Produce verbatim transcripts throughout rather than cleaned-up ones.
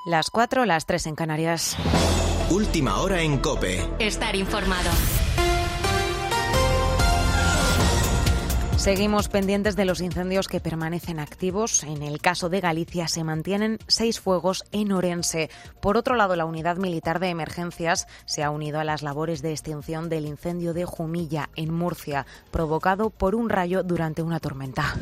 Las cuatro, las tres en Canarias. Última hora en COPE. Estar informado. Seguimos pendientes de los incendios que permanecen activos. En el caso de Galicia se mantienen seis fuegos en Orense. Por otro lado, la Unidad Militar de Emergencias se ha unido a las labores de extinción del incendio de Jumilla, en Murcia, provocado por un rayo durante una tormenta.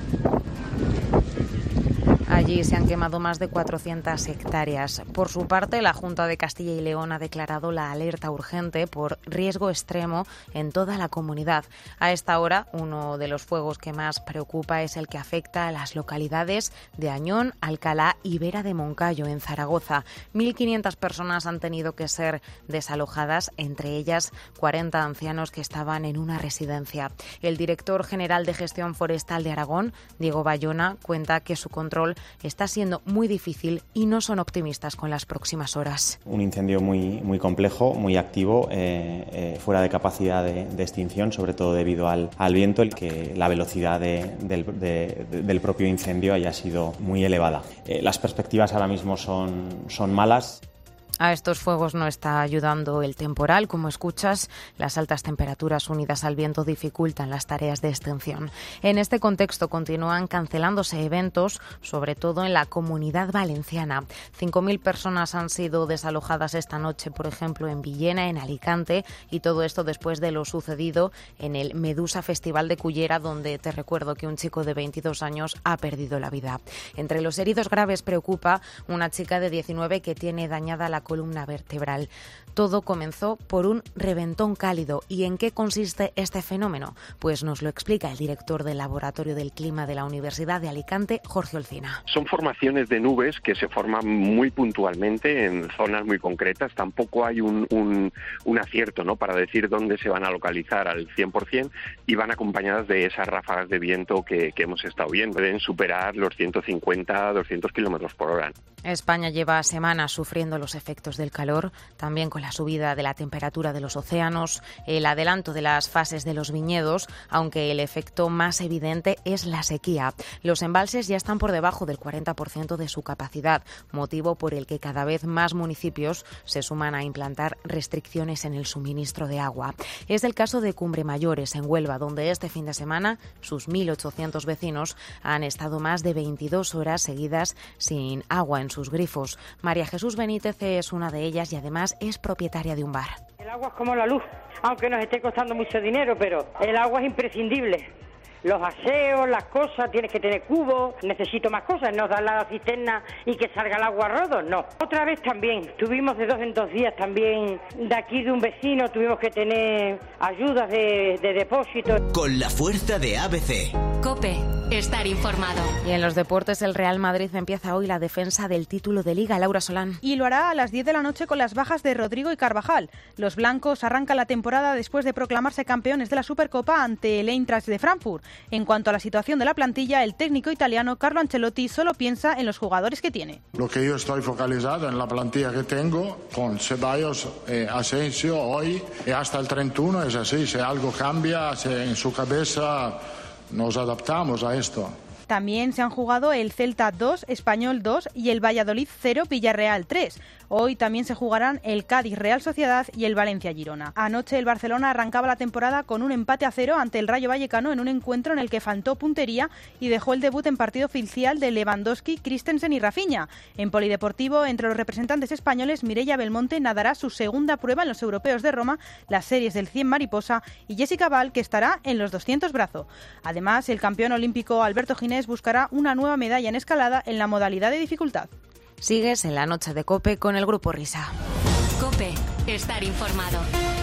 Allí se han quemado más de cuatrocientas hectáreas. Por su parte, la Junta de Castilla y León ha declarado la alerta urgente por riesgo extremo en toda la comunidad. A esta hora, uno de los fuegos que más preocupa es el que afecta a las localidades de Añón, Alcalá y Vera de Moncayo, en Zaragoza. mil quinientas personas han tenido que ser desalojadas, entre ellas cuarenta ancianos que estaban en una residencia. El director general de Gestión Forestal de Aragón, Diego Bayona, cuenta que su control está siendo muy difícil y no son optimistas con las próximas horas. Un incendio muy, muy complejo, muy activo, eh, eh, fuera de capacidad de, de extinción, sobre todo debido al, al viento, el que la velocidad de, del, de, de, del propio incendio haya sido muy elevada. Eh, las perspectivas ahora mismo son, son malas. A estos fuegos no está ayudando el temporal. Como escuchas, las altas temperaturas unidas al viento dificultan las tareas de extinción. En este contexto continúan cancelándose eventos, sobre todo en la Comunidad Valenciana. cinco mil personas han sido desalojadas esta noche, por ejemplo, en Villena, en Alicante, y todo esto después de lo sucedido en el Medusa Festival de Cullera, donde te recuerdo que un chico de veintidós años ha perdido la vida. Entre los heridos graves preocupa una chica de diecinueve que tiene dañada la columna vertebral. Todo comenzó por un reventón cálido. ¿Y en qué consiste este fenómeno? Pues nos lo explica el director del Laboratorio del Clima de la Universidad de Alicante, Jorge Olcina. Son formaciones de nubes que se forman muy puntualmente en zonas muy concretas. Tampoco hay un, un, un acierto, ¿no?, para decir dónde se van a localizar al cien por ciento, y van acompañadas de esas ráfagas de viento que, que hemos estado viendo. Pueden superar los ciento cincuenta a doscientos kilómetros por hora. España lleva semanas sufriendo los efectos del calor, también con la subida de la temperatura de los océanos, el adelanto de las fases de los viñedos, aunque el efecto más evidente es la sequía. Los embalses ya están por debajo del cuarenta por ciento de su capacidad, motivo por el que cada vez más municipios se suman a implantar restricciones en el suministro de agua. Es el caso de Cumbre Mayores, en Huelva, donde este fin de semana sus mil ochocientos vecinos han estado más de veintidós horas seguidas sin agua en sus grifos. María Jesús Benítez es una de ellas y además es propietaria de un bar. El agua es como la luz, aunque nos esté costando mucho dinero, pero el agua es imprescindible. Los aseos, las cosas, tienes que tener cubos, necesito más cosas, no dar la cisterna y que salga el agua a rodos, no. Otra vez también, tuvimos de dos en dos días también, de aquí de un vecino, tuvimos que tener ayudas de, de depósito. Con la fuerza de A B C. COPE, estar informado. Y en los deportes, el Real Madrid empieza hoy la defensa del título de Liga. Laura Solán. Y lo hará a las diez de la noche con las bajas de Rodrigo y Carvajal. Los blancos arrancan la temporada después de proclamarse campeones de la Supercopa ante el Eintracht de Frankfurt. En cuanto a la situación de la plantilla, el técnico italiano Carlo Ancelotti solo piensa en los jugadores que tiene. Lo que yo estoy focalizado en la plantilla que tengo, con Ceballos, eh, Asensio hoy y hasta el treinta y uno, es así. Si algo cambia si en su cabeza, nos adaptamos a esto. También se han jugado el Celta dos, Español dos y el Valladolid cero, Villarreal tres. Hoy también se jugarán el Cádiz Real Sociedad y el Valencia Girona. Anoche el Barcelona arrancaba la temporada con un empate a cero ante el Rayo Vallecano en un encuentro en el que faltó puntería y dejó el debut en partido oficial de Lewandowski, Christensen y Rafinha. En polideportivo, entre los representantes españoles, Mireia Belmonte nadará su segunda prueba en los europeos de Roma, las series del cien mariposa, y Jessica Val, que estará en los doscientos brazo. Además, el campeón olímpico Alberto Ginés buscará una nueva medalla en escalada en la modalidad de dificultad. Sigues en la noche de COPE con el Grupo Risa. COPE, estar informado.